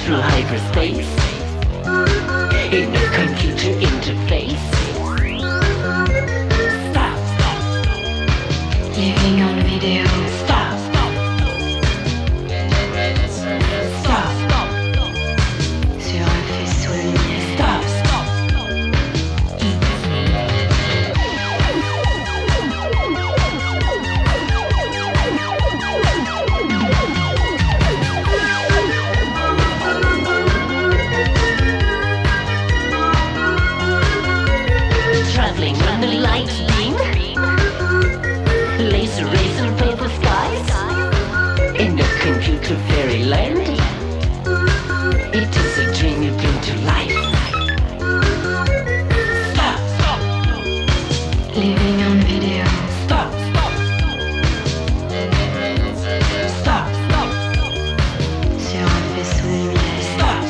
through hyperspace in a computer interface. Stop. Living on video. Stop. Stop. Sur un faisceau de lumière. Stop. Traveling on the light beam, laser rays and purple skies, in a computer fairyland. It is a dream you bring to life. Stop. Living on video. Stop. Stop. Sur un faisceau de lumière. Stop.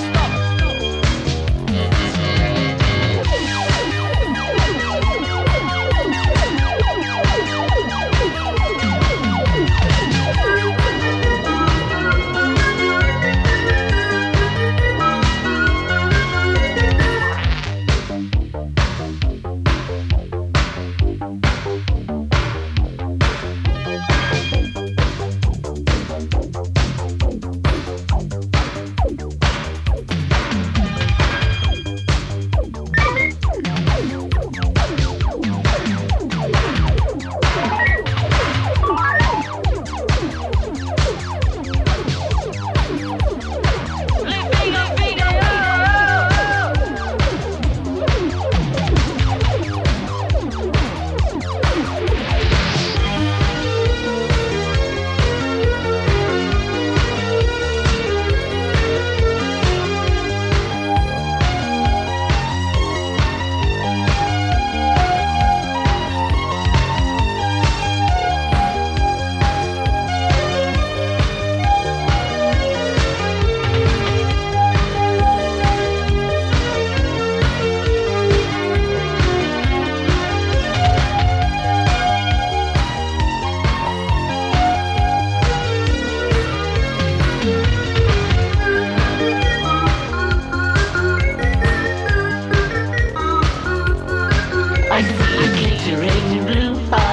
I see glittering blue